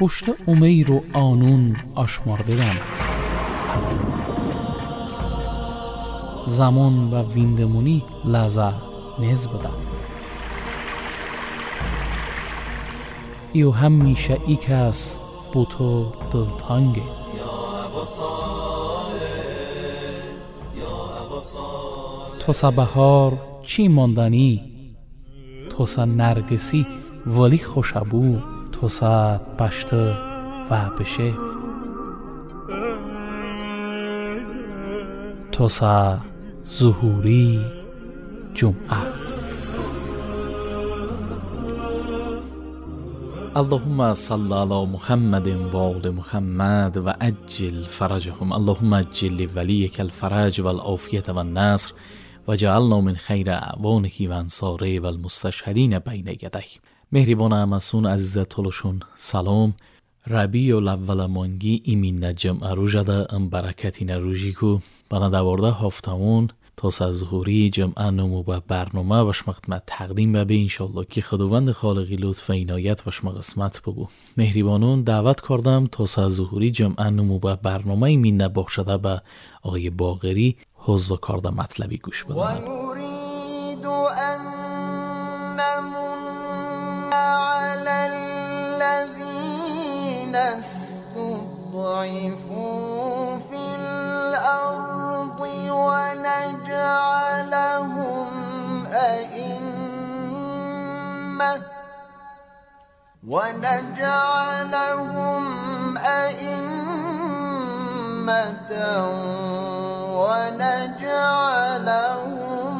پشت امیر و آنون آشمارده‌ام. زمان و ویندمونی لحظه نز بدم. ایو همیشه ای کس بو تو دلتانگه. تو سا بهار چی ماندنی، تو سا نرگسی ولی خوشبو، تو سا پشت و بشه، تو سا ظهوری جمعه. اللهم صل على محمد و آل محمد و عجل فرجهم. اللهم عجل لولیک الفرج و العافیة و النصر و جعلنا من خیر اعوانه و انصاره و المستشهدین بین یدیه. مهربان امسون عزیز طولشون سلام. ربیع الاول مانگی ایمین نجم اروجده ام برکتی نروجی کو بنا دوارده هفتمون تا ظهوری جمعه نمو با برنامه بشمقت تقدیم به انشالله که خداوند خالقی لطف و عنایت بشمق قسمت بگو. مهربانون دعوت کردم تا ظهوری جمعه نمو با برنامه ایمین نباخ شده به آقای باقری حوض کرده مطلبی گوش بدن. و نريد ان نمن على الذين استضعفوا في الارض ونجعلهم أئمة ونجعلهم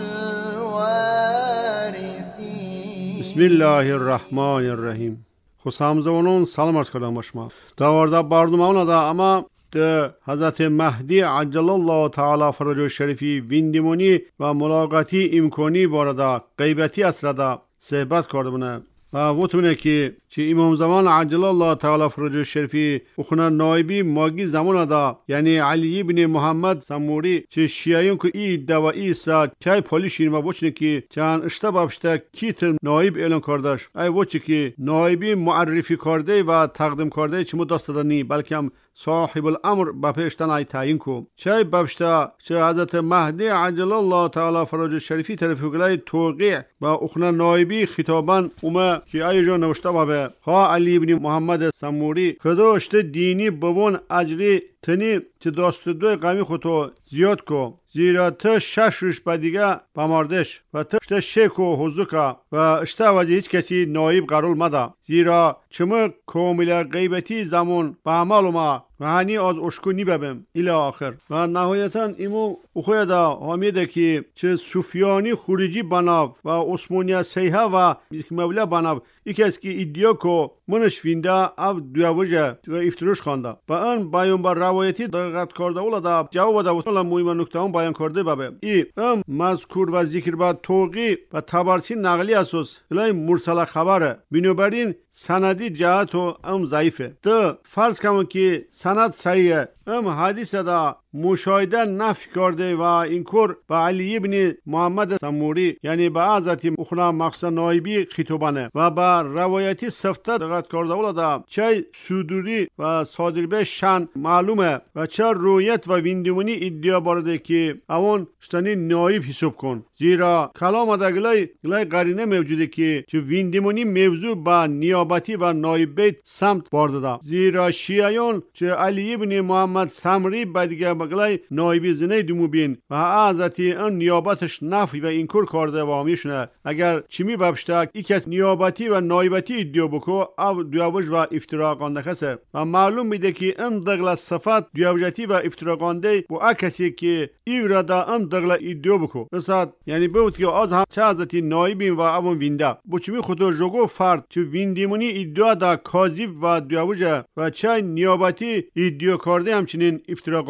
الوارثين. بسم الله الرحمن الرحیم. خوشامزونون سلام عرض کردم باشما. دوارده برنامه دا اما حضرت مهدی عجل الله تعالی فرجه شریفی ویندمونی و ملاقاتی امکانی بارده غیبتی اسرده صحبت کرده بونه و مطمئنه که امام زمان عجل الله تعالی فرجه شریفی اخونا نایبی ماگی زمان دا یعنی علی ابن محمد سموری چه شیعیون که ای دوا ایسا چای پالیشین و وچنه که چند اشتبابشتا کیت نایب اعلان کردش ای وچه که نایبی معرفی کرده و تقدیم کرده چه مدست دانی بلکه هم صاحب الامر با پیشتن ای تعیین کو چای بابشتا چه حضرت مهدی عجل الله تعالی فرجه شریفی طرفی گلای توقیع با اخونا نایبی خطابان اومه که ای جو نوشته بابه ها علی ابن محمد سموری خداشت دینی بوون اجری تنی چه داست دوی قومی خودتو زیاد کو زیرا تا شش روش با دیگه بماردش و تا شک و حضوکا و اشتا وزی هیچ کسی نایب قرار مده زیرا چمه کامل غیبتی زمان با عمال ما و هنی از اشکو نیببم الى آخر و نهایتا ایمو اخوی دا حامیده که چه سفیانی خوریجی بناو و عثمانی سیحه و مولا بناو یکی از که ایدیا کو منش فینده او دویوژه و افتروش خانده و ان بیان بر روایتی دقیقت کرده اولا دا جواب دا وطلا مهم نکته هم بیان کرده بابه ای مذکور و ذکر با توقی و تبرسی نقلی اساس الای مرسل خبره بنابراین سندی جهت و ضعیفه ده فرض کنم که سند صحیحه حدیث دا مشاهده نفی کرده و این کور با علی ابن محمد سموری یعنی با حضرت اخونا مقصد نایبی خطابانه و با روایتی سفته دقت کرده اولا دا چه صدوری و صادربه شن معلومه و چه رویت و ویندمونی ادعا بارده که اون شتنی نایب حساب کن زیرا کلام دا گلای قرینه موجوده که چه ویندمونی موضوع با نیابتی و نایب بیت سمت بارده دا زیرا شیعیان چه علی ابن محمد سمری بدیگه بگلای نایبی زنه دومو بین و حضرتی ان نیابتش نفی و اینکور کرده و همیشنه اگر چمی ببشتک ای کس نیابتی و نایبتی ادعا بکو او دویوش و افتراقانده کسه و معلوم میده که ان دقل صفت دویوشتی و افتراقانده و اکسی که ایورادا ان دقل ادعا بکو بساد یعنی بود که از هم چه حضرتی نایبین و اون وینده بو چمی خودو جوگو فرد چه ویندیمونی ادعا دا کاذب و دویوشه و چه نیابتی ادعا کرده همچنین افتراقانده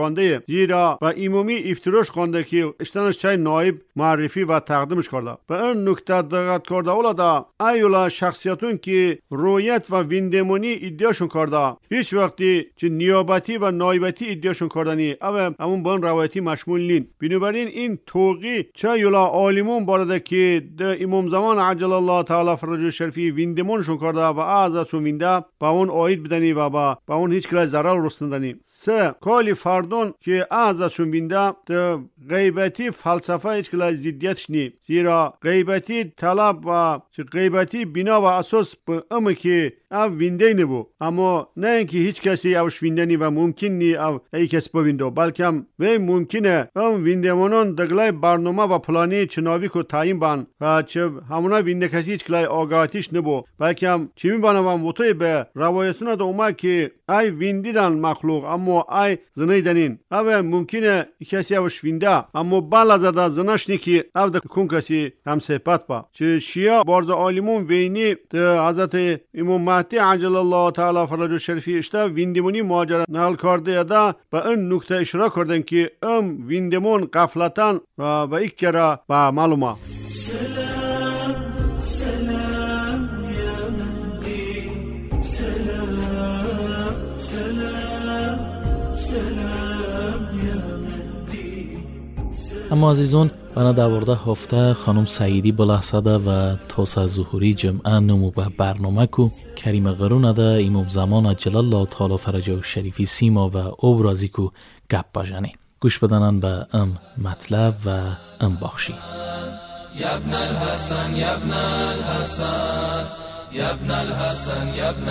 زیرا و ایمومی افتراش خونده که اشتنش چای نایب معرفی و تقدیمش کرده. به این نکته دقت کرده اولادا ایولا شخصیتون که رویت و ویندمونی ادعاشون کرده هیچ وقتی چه نیابتی و نایبتی ادعاشون کردنی همون با روایتی مشمول نین. بنابراین این توقی چه یولا عالمون بارده که امام زمان عجل الله تعالی فرجه شریفی ویندمونشون کرده و ازشون وینده با اون آید بدنی و با اون هیچ کلای ضرر رسندنی. سه کالی فردون که ازشون وینده غیبتی فلسفه هیچ کلای زیدیتش نی، زیرا غیبتی طلب و غیبتی بنا و اساس به امه که او وینده نبو، اما نه اینکه هیچ کسی اوش وینده نی و ممکن نی او ای کس بویندو، بلکه وی ممکنه ام ویندمونان دگلای برنامه و پلانی چناوی کو تعیین بان و چه همونا وینده کسی هیچ کلای آگاهیش نبو، بلکه چی میبانم وطوی به روایتون دا اومد که ای ویندیدن مخلوق اما ای زنیدنین. او ممکنه کسی اوش وینده اما بلازده زنش نی که او دا کن کسی هم صحبت با. چه شیعه بارز عالمون وینی حضرت امام مهدی عجل الله تعالی فرجه شریفی اشته ویندمونی ماجرا نقل کرده ده به این نکته اشاره کردن که ویندمون غفلتن و یک کره به معلومه. اما عزیزون بنا دوارده هفته خانم سعیدی بلحصده و توسع ظهوری جمعه نمو به برنامه کو کریم قرون ده امام زمان عجل الله تعالی فرجه شریفی سیما و ابرازی کو گپ بجنه گوش بدنن به مطلب و بخشی. یبن الحسن یبن الحسن یبن الحسن یبن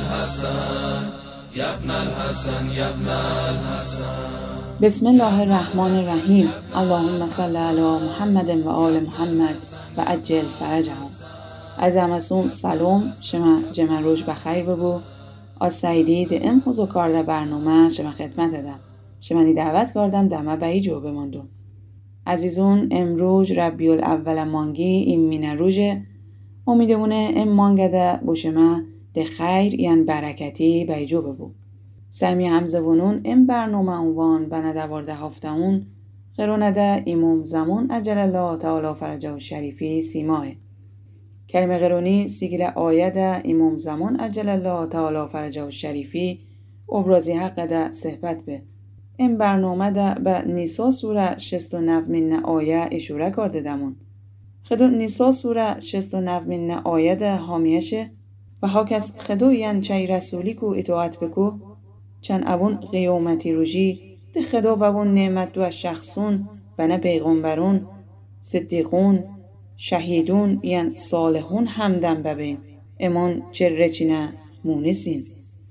الحسن یبن الحسن یبن الحسن. بسم الله الرحمن الرحیم. اللهم صل علی محمد و آل محمد و عجل فرجهم. از همسون سلام شما جمع روش بخیر بگو. از سعیدی دیم حضور کرده برنامه شما خدمت دادم. شما دعوت کردم دمه به ای جو بماندون. عزیزون امروز ربیع الاول مانگی این مینه روژه امیدمونه ام مانگده با شما ده خیر یعن برکتی به ای جو بگو. سمی همزوانون این برنامه عنوان بنا دوارده هفتهون قرونه ده امام زمان عجل الله تعالی فرجه شریفی سیماه. کلمه قرونی سیگل آیه ده امام زمان عجل الله تعالی فرجه شریفی ابرازی حق ده صحبت به. این برنامه ده به نیسا سوره 69 من آیه اشاره کرده دمون. خدو نیسا سوره 69 من آیه ده حامیشه و ها کس خدو ین چای رسولی کو اطاعت بکو چند اون قیامتی روژی ده خدا بون نعمت دو شخصون بنا پیغمبرون صدیقون شهیدون یعن صالحون همدن ببین امان چه رچینه مونسین.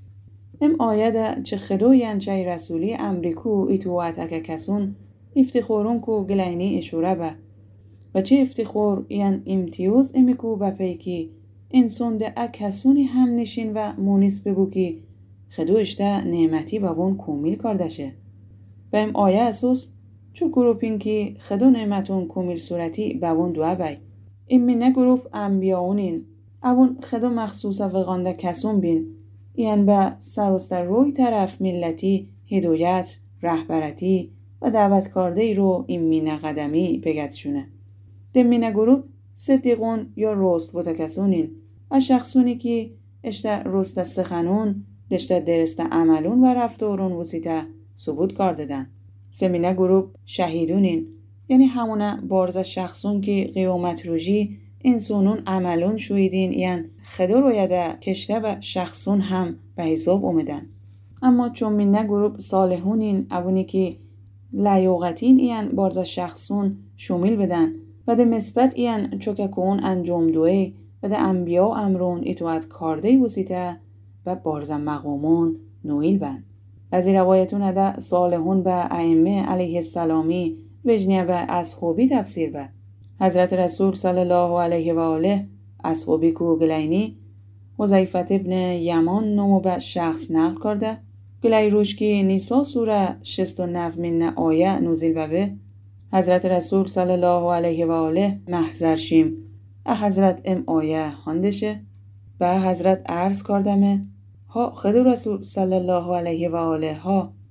ام آیه ده چه خدا یعن چای رسولی امریکو اطاعت اکا کسون افتخارون کو گلینی اشوره به و چه افتخار یعن امتیاز امیکو بپیکی انسان ده اکسونی هم نشین و مونس ببو که خدو اشته نعمتی بابون کومیل کردشه. به این آیه اساس چو گروپین که خدو نعمتون کومیل صورتی بابون دوه بای. این مینه گروپ انبیاونین. اون خدو مخصوصا وقانده کسون بین. این به سرستر روی طرف ملتی هدایت، رهبرتی و دعوت کرده ای رو این مینه قدمی بگتشونه. ده مینه گروپ صدیقون یا رست و تکسونین. از شخصونی که اشته رست سخنون دشته درست عملون و رفتارون وسیطه ثبوت کردن. سمینه گروپ شهیدونین یعنی همونه بارز شخصون که قیامت روژی انسانون عملون شویدین یعنی خدا رویده کشته و شخصون هم به حساب اومدن. اما چون مینه گروپ صالحونین اونی که لیاقتین یعنی بارز شخصون شمیل بدن و ده مثبت یعنی چوکه کون انجام دوی و ده انبیا امرون اطاعت کرده وسیطه و بارز مقامون نویل بند. از این روایتون ده صالحون به ائمه علیه السلامی وجنه به اصحابی تفسیر به. حضرت رسول صلی الله علیه و آله اصحابی کو گلینی حذیفه ابن یمان نمو به شخص نقل کرده. گلی روش که نیسا سوره 69 من آیه نوزیل به حضرت رسول صلی الله علیه و آله محضر شیم حضرت ام آیه هندشه به حضرت عرض کردمه ها خدا رسول صلی الله علیه و آله ها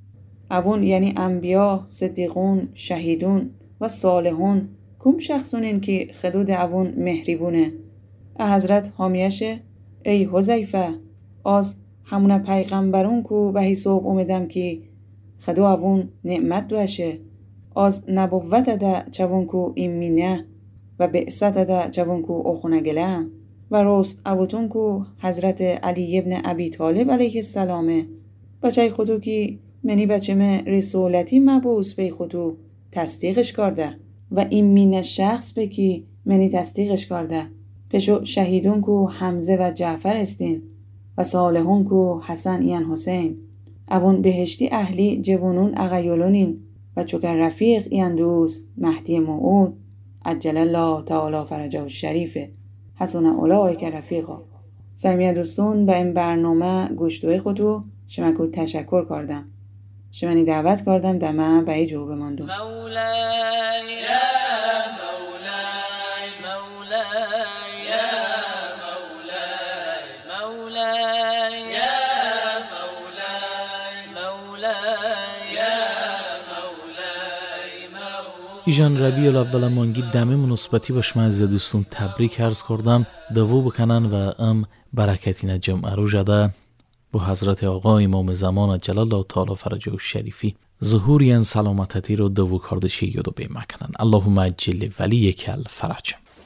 اوون یعنی انبیا، صدیقون، شهیدون و صالحون کم شخصونین که خدود اوون مهریبونه. حضرت حامیشه ای حذیفه از همون پیغمبرون کو به حساب اومدم که خدو اوون نعمت دوشه از نبوت ده چون کو ایمینه و بعثت ده چون کو اخونگلم و راست اوتون کو حضرت علی ابن ابی طالب علیه السلامه بچه خودو که منی بچه من رسولتی مبوس به خودو تصدیقش کرده و ایمینه شخص به که منی تصدیقش کرده. پشو شهیدون کو حمزه و جعفر استین و صالحون کو حسن این حسین. اوون بهشتی اهلی جوانون اغیولونین و چوکر رفیق این دوست مهدی موعود عجل الله تعالی فرجه الشریفه حسن اولئک رفیقا. سمیه دوستون به این برنامه گوشتوی خودو شما تشکر کردم. شمانی دعوت کردم دمه به ای جواب ماندون. مولاي يا مولاي مولاي يا مولاي مولاي يا مولاي مولاي يا مولاي مولاي. ایجان ربیع الاول مانگی دمه مناسبتی باش من از دوستون تبریک عرض کردم. دوو بکنن و ام برکتین جمعه رو جده با حضرت آقا امام زمان عجل الله تعالی فرجه الشریفی ظهوری ان سلامتی رو دوو کردشی یادو بیمکنن. اللهم عجل ولیک الفرج.